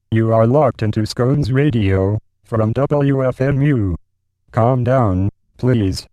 You are locked into Scones Radio from WFMU. Calm down, please.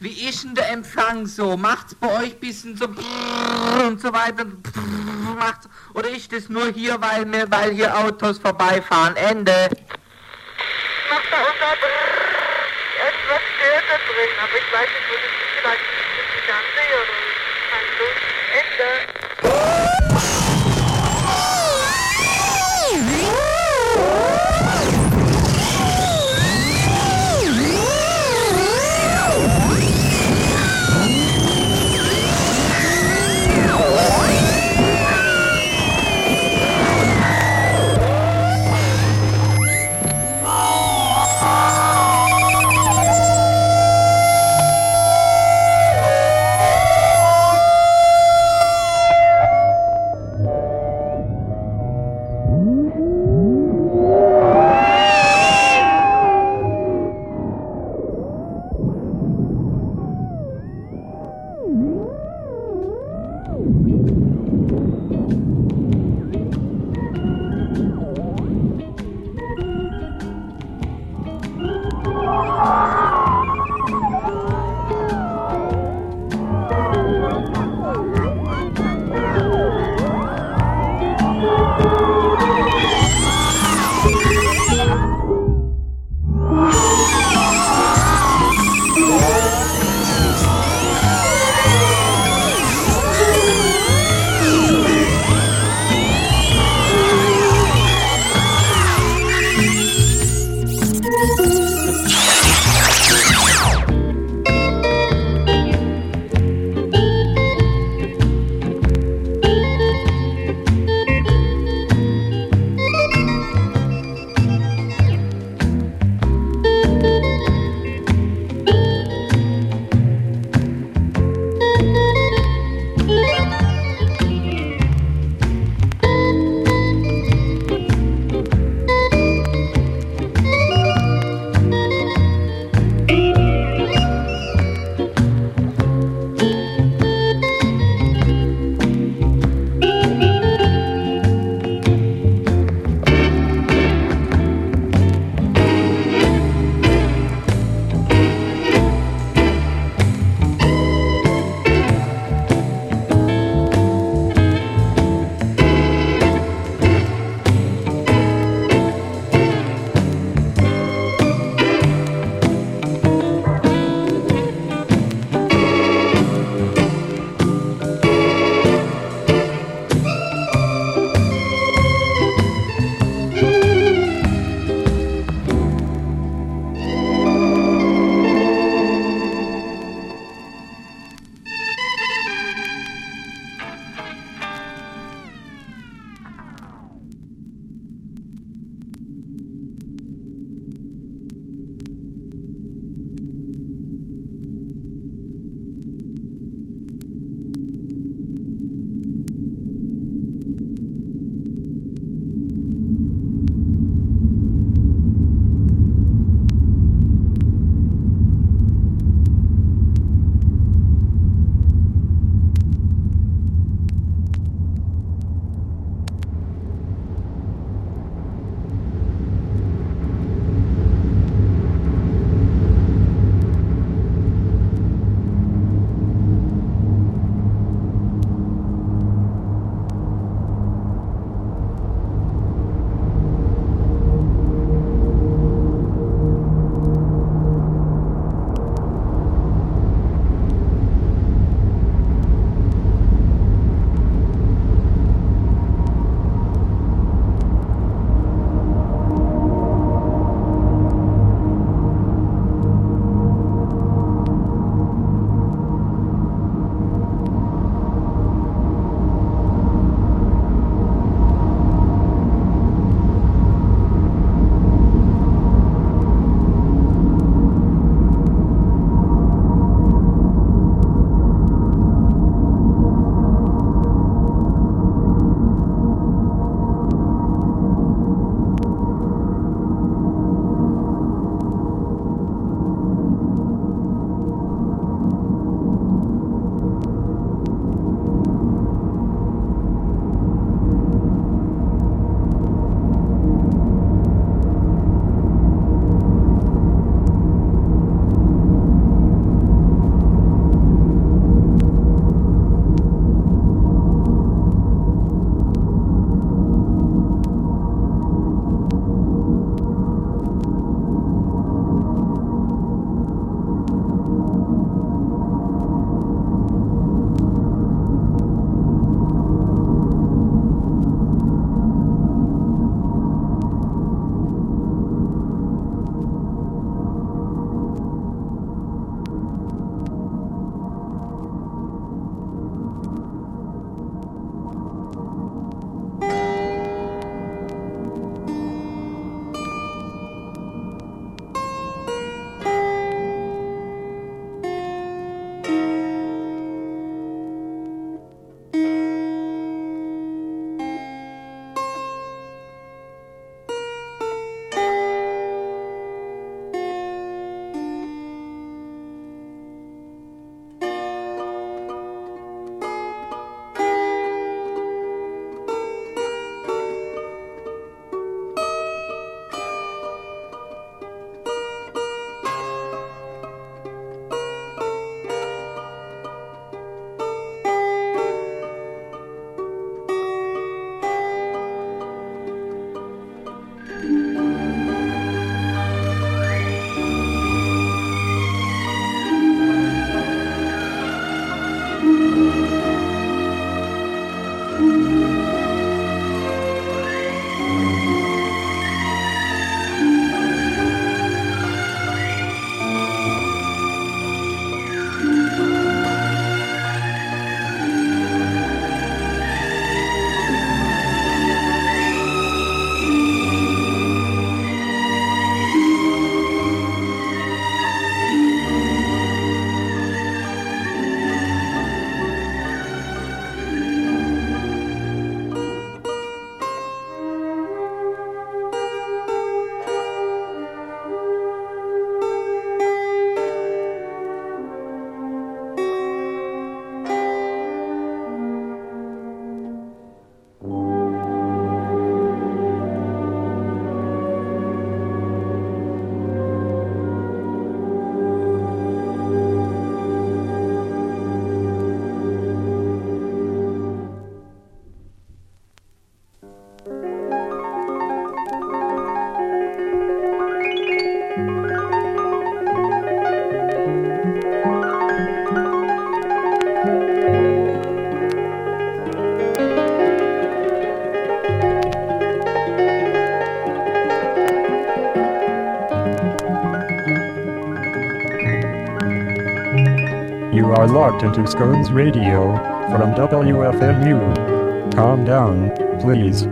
Wie ist denn der Empfang so? Macht's bei euch ein bisschen so und so weiter? Macht's, oder ist das nur hier, weil hier Autos vorbeifahren? Ende. Macht da unter irgendwas stört da drin, aber ich weiß nicht, wo das ist. Vielleicht ist das die Fernseh oder kein Blut. Ende. You are locked into Scones Radio from WFMU. Calm down, please.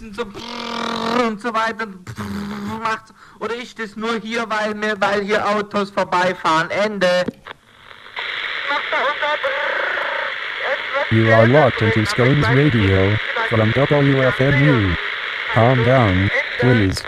bisschen so und so weiter macht? Oder ist das nur hier, weil hier Autos vorbeifahren? Ende. You are locked into Scones Radio from WFMU. Calm down, please.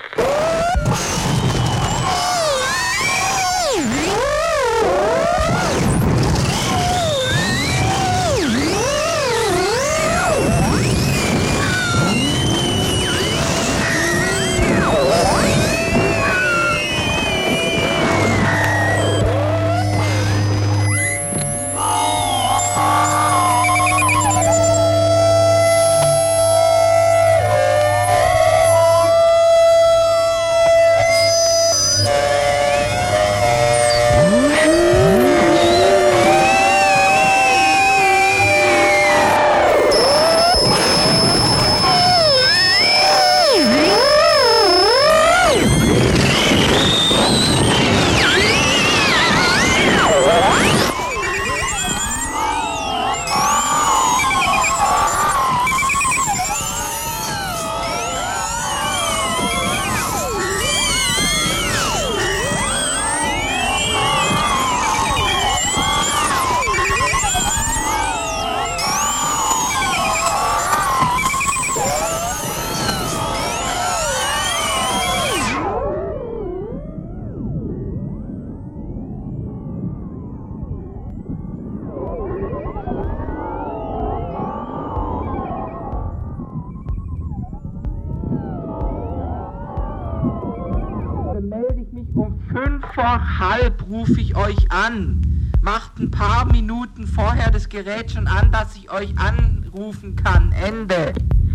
Rufe ich euch an. Macht ein paar Minuten vorher das Gerät schon an, dass ich euch anrufen kann. Ende.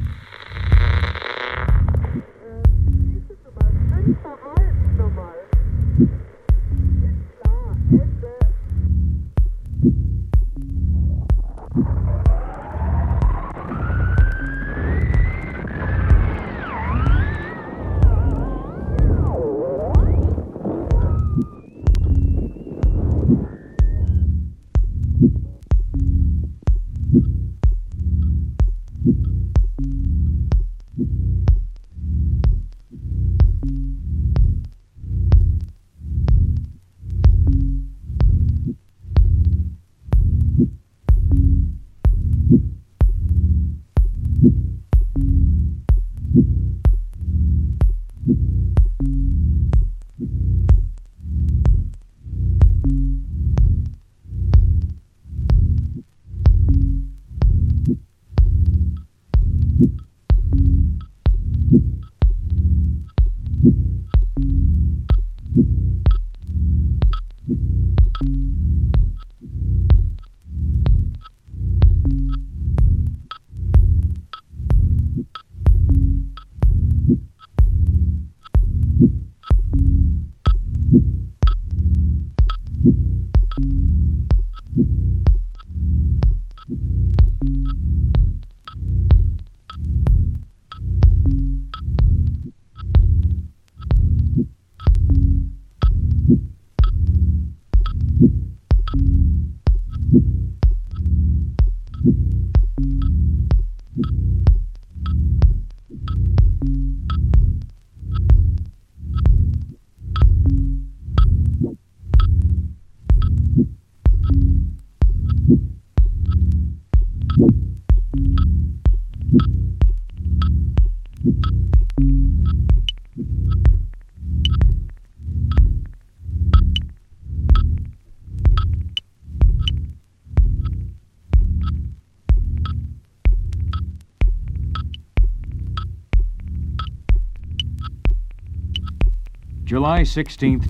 July 16th,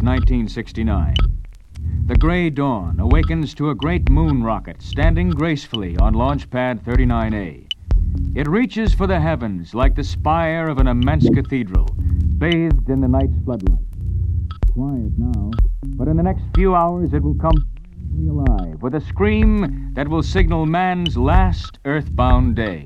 1969. The gray dawn awakens to a great moon rocket standing gracefully on launch pad 39A. It reaches for the heavens like the spire of an immense cathedral, bathed in the night's floodlight. Quiet now, but in the next few hours it will come alive with a scream that will signal man's last earthbound day.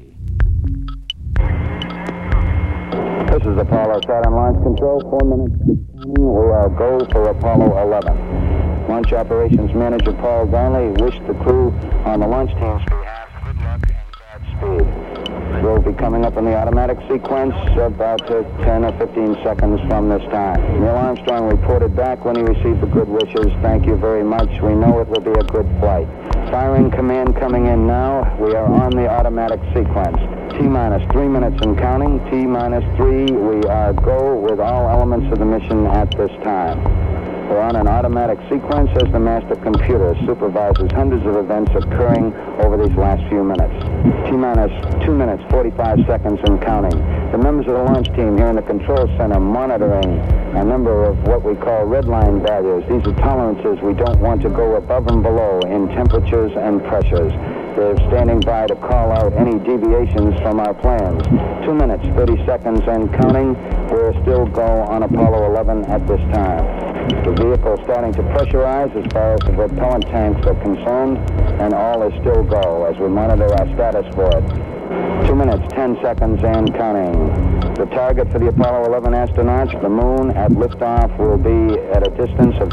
This is Apollo Saturn Launch Control, 4 minutes. We are go for Apollo 11. Launch Operations Manager Paul Darnley wished the crew on the launch team's behalf good luck and Godspeed. will be coming up in the automatic sequence about 10 or 15 seconds from this time. Neil Armstrong reported back when he received the good wishes. Thank you very much. We know it will be a good flight. Firing command coming in now. We are on the automatic sequence. T-minus 3 minutes and counting. T-minus 3. We are go with all elements of the mission at this time. We're on an automatic sequence as the master computer supervises hundreds of events occurring over these last few minutes. T-minus 2 minutes, 45 seconds and counting. The members of the launch team here in the control center monitoring a number of what we call red line values. These are tolerances we don't want to go above and below in temperatures and pressures. They're standing by to call out any deviations from our plans. 2 minutes, 30 seconds and counting. We're still go on Apollo 11 at this time. The vehicle starting to pressurize as far as the propellant tanks are concerned, and all is still go as we monitor our status board. 2 minutes, 10 seconds and counting. The target for the Apollo 11 astronauts, the moon, at liftoff will be at a distance of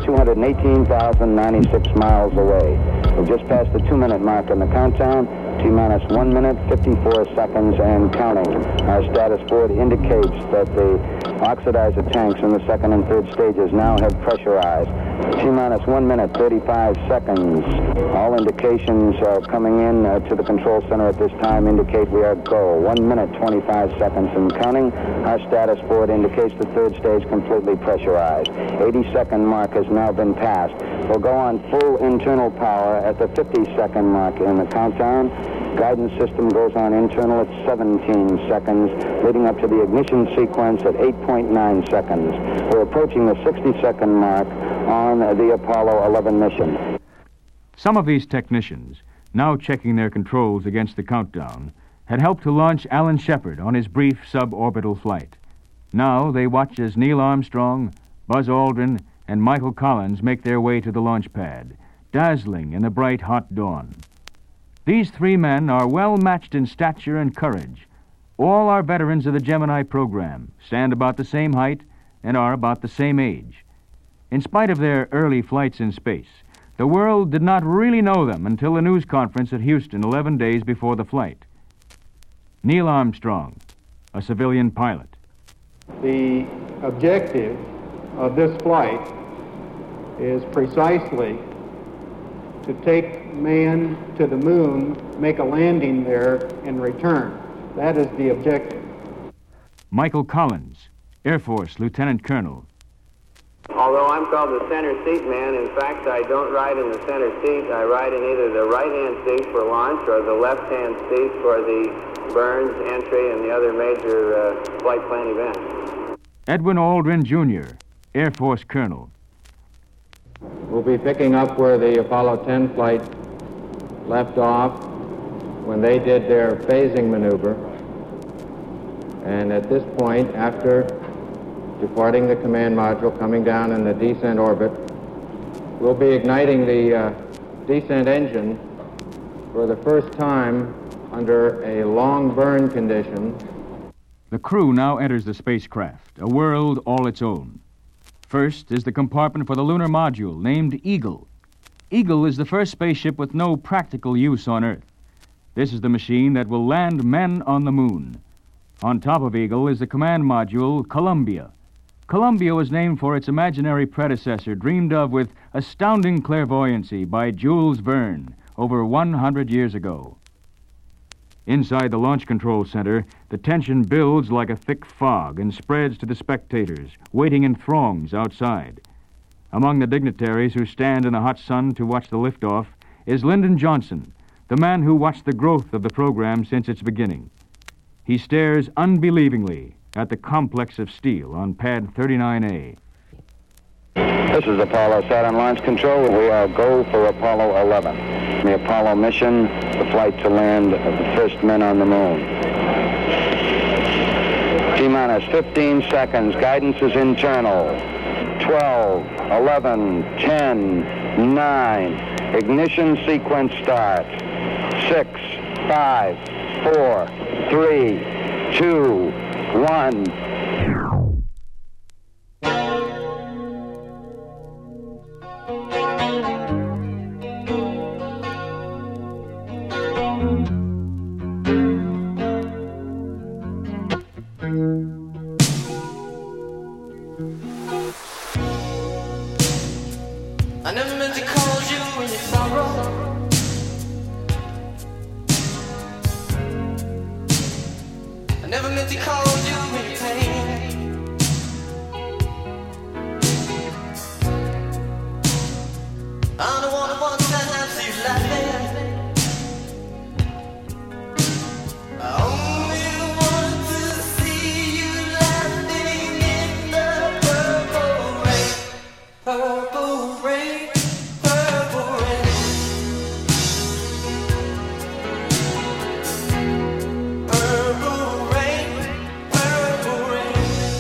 218,096 miles away. We've just passed the 2-minute mark in the countdown. T-minus 1 minute, 54 seconds and counting. Our status board indicates that the oxidizer tanks in the second and third stages now have pressurized. T-minus 1 minute, 35 seconds. All indications coming in to the control center at this time indicate we are go. 1 minute, 25 seconds and counting. Our status board indicates the third stage completely pressurized. 80-second mark has now been passed. We'll go on full internal power at the 50-second mark in the countdown. Guidance system goes on internal at 17 seconds, leading up to the ignition sequence at 8.9 seconds. We're approaching the 60-second mark on the Apollo 11 mission. Some of these technicians, now checking their controls against the countdown, had helped to launch Alan Shepard on his brief suborbital flight. Now they watch as Neil Armstrong, Buzz Aldrin, and Michael Collins make their way to the launch pad, dazzling in the bright, hot dawn. These three men are well matched in stature and courage. All are veterans of the Gemini program, stand about the same height, and are about the same age. In spite of their early flights in space, the world did not really know them until the news conference at Houston 11 days before the flight. Neil Armstrong, a civilian pilot. The objective of this flight is precisely to take man to the moon, make a landing there, and return. That is the objective. Michael Collins, Air Force Lieutenant Colonel. Although I'm called the center seat man, in fact, I don't ride in the center seat. I ride in either the right-hand seat for launch or the left-hand seat for the burns, entry, and the other major flight plan events. Edwin Aldrin, Jr., Air Force Colonel. We'll be picking up where the Apollo 10 flight left off when they did their phasing maneuver. And at this point, after departing the command module, coming down in the descent orbit, we'll be igniting the descent engine for the first time under a long burn condition. The crew now enters the spacecraft, a world all its own. First is the compartment for the lunar module, named Eagle. Eagle is the first spaceship with no practical use on Earth. This is the machine that will land men on the moon. On top of Eagle is the command module, Columbia. Columbia was named for its imaginary predecessor, dreamed of with astounding clairvoyancy by Jules Verne over 100 years ago. Inside the Launch Control Center, the tension builds like a thick fog and spreads to the spectators, waiting in throngs outside. Among the dignitaries who stand in the hot sun to watch the liftoff is Lyndon Johnson, the man who watched the growth of the program since its beginning. He stares unbelievingly at the complex of steel on pad 39A. This is Apollo Saturn Launch Control. We are go for Apollo 11. The Apollo mission, the flight to land of the first men on the moon. T-minus 15 seconds. Guidance is internal. 12, 11, 10, 9. Ignition sequence start. 6, 5, 4, 3, 2, 1. I never meant to cause you any sorrow. I never meant to cause you any pain. I'm the one who wants to have you laughing. I only want to see you laughing in the purple rain. Purple rain, purple rain. Purple rain, purple rain.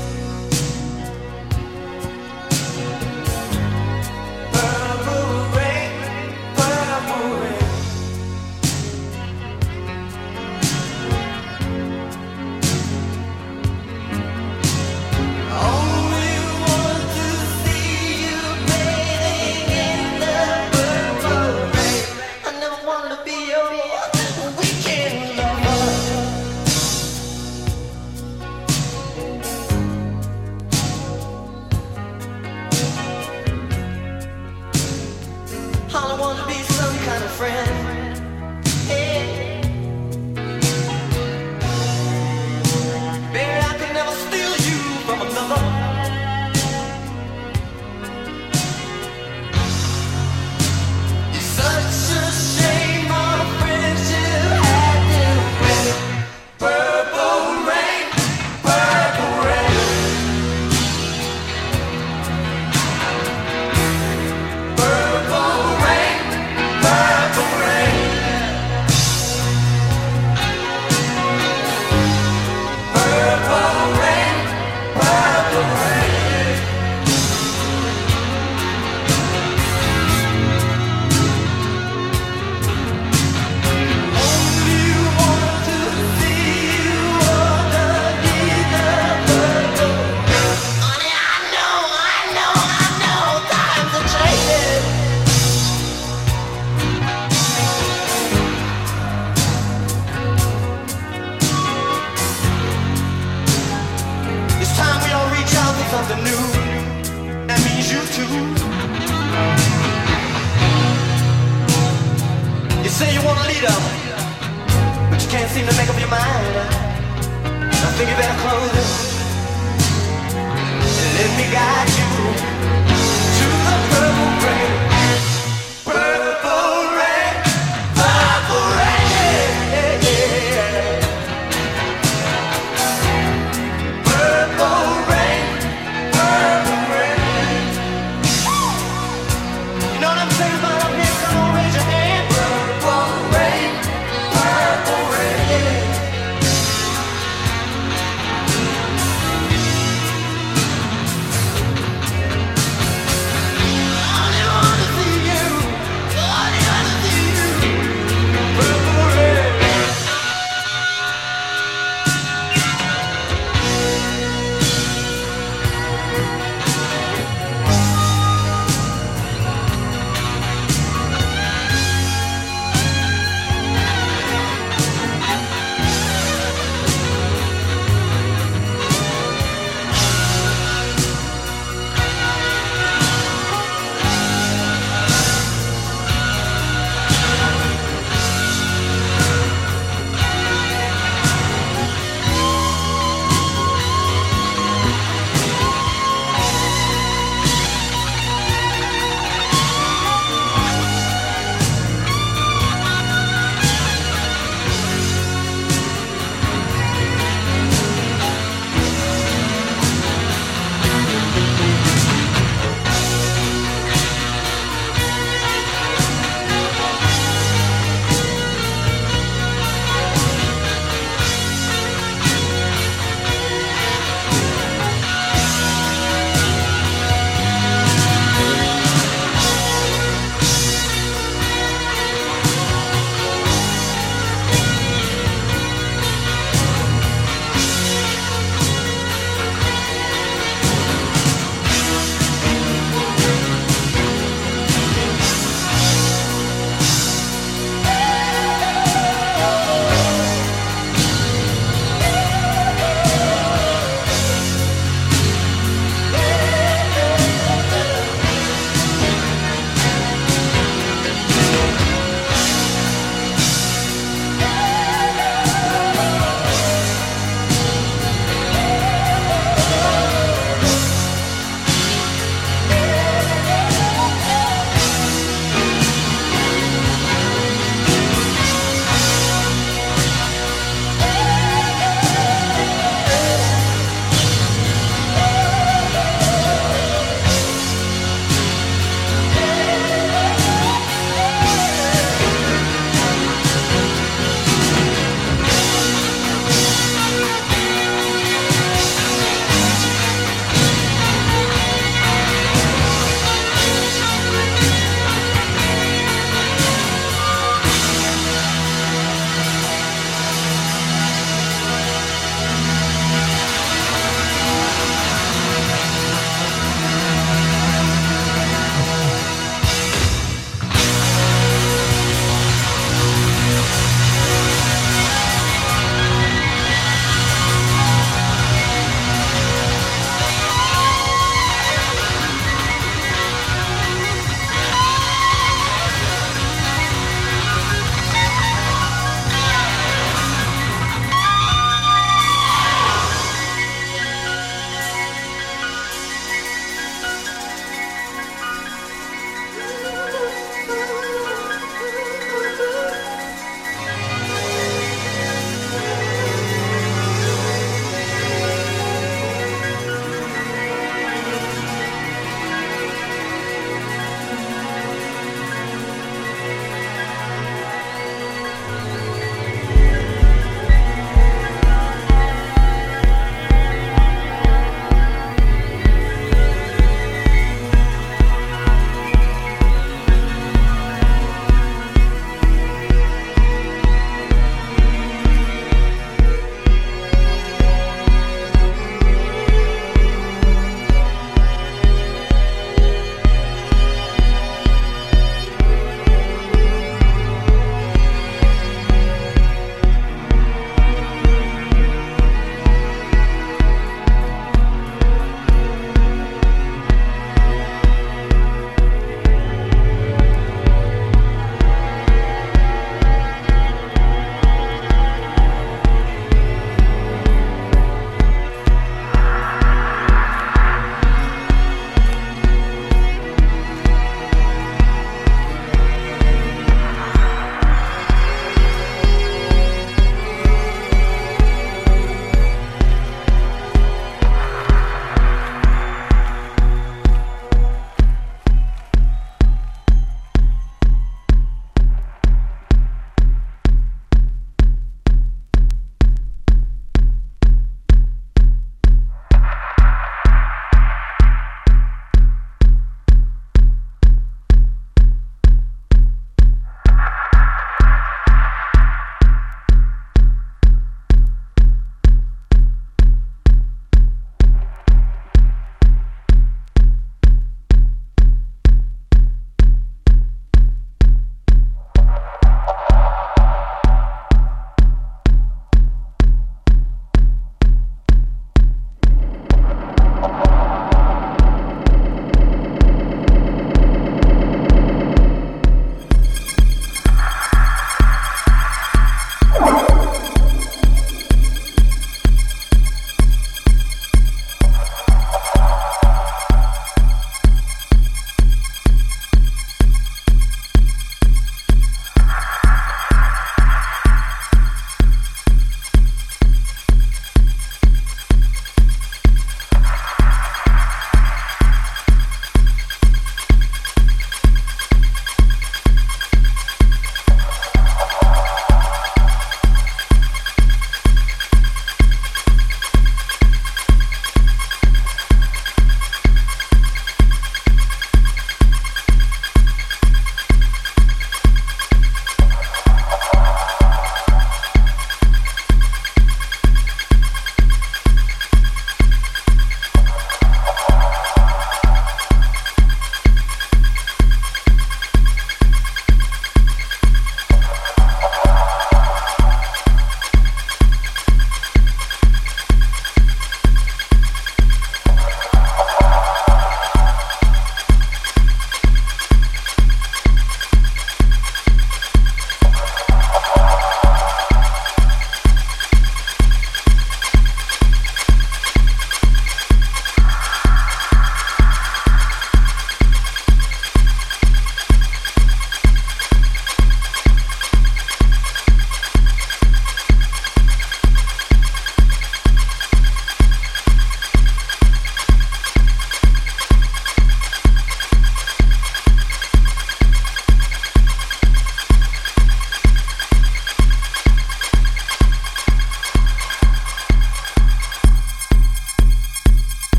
Purple rain, purple rain. Only want to see you bathing in the purple rain. I never wanted to be your weekend lover. All I want to be some kind of friend. Hey. Baby, I can never steal you from another. It's such a shame our friendship had to end. Purple rain, purple rain. Purple rain, purple rain. Purple rain, purple rain. Only want to see you underneath the purple rain. Honey, I know, times are changing. It's time we all reach out for something new. That means you too. You say you want a leader, but you can't seem to make up your mind. I think you better close it and let me guide you to the purple rain. Purple rain, purple rain. Purple rain, purple rain. You know what I'm saying about up here? Come on, raise your hand. Purple rain, purple rain.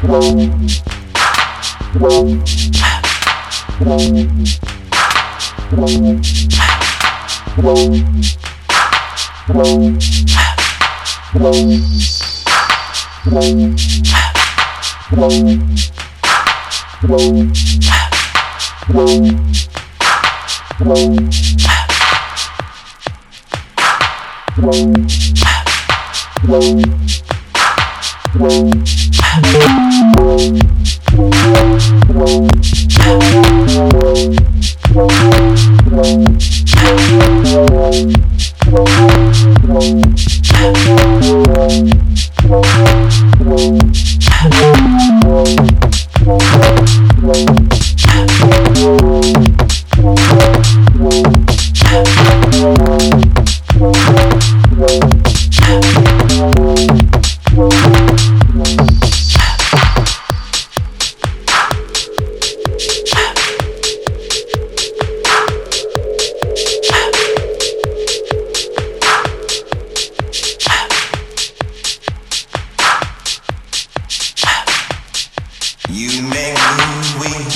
You make me weak.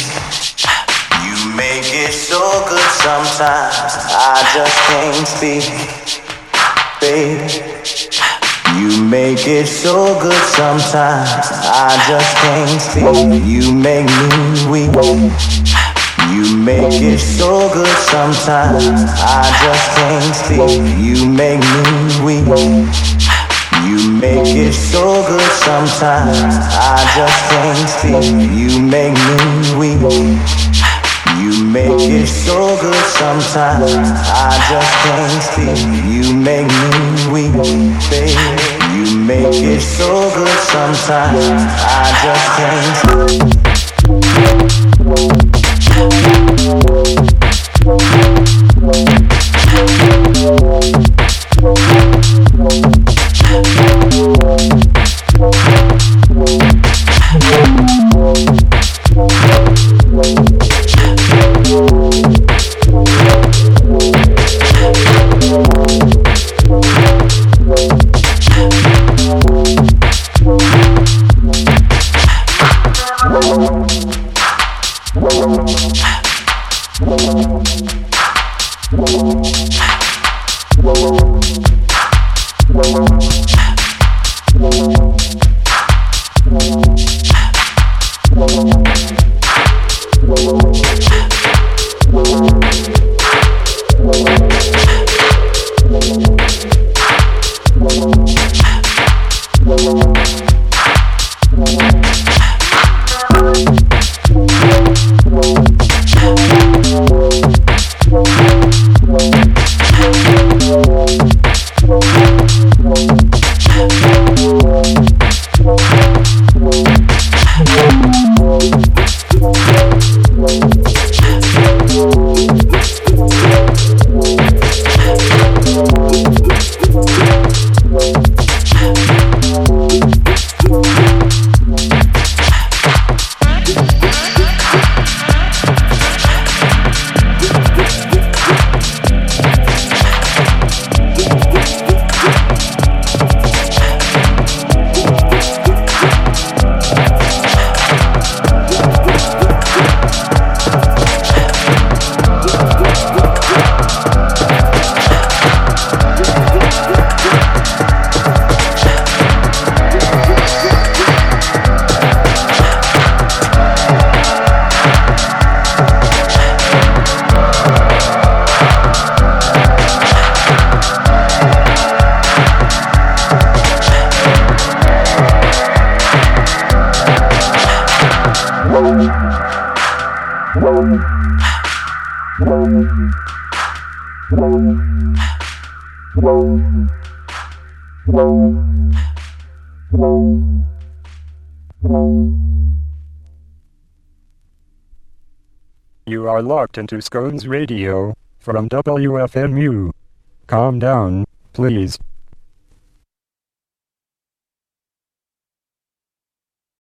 You make it so good sometimes. I just can't speak, baby. You make it so good sometimes. I just can't speak. You make me weak. You make it so good sometimes. I just can't speak. You make me weak. You make it so good sometimes. I just can't speak. You make me weak. You make it so good sometimes. I just can't speak. You make me weak, baby. You make it so good sometimes. I just can't speak. You are locked into Scones Radio from WFMU. Calm down, please.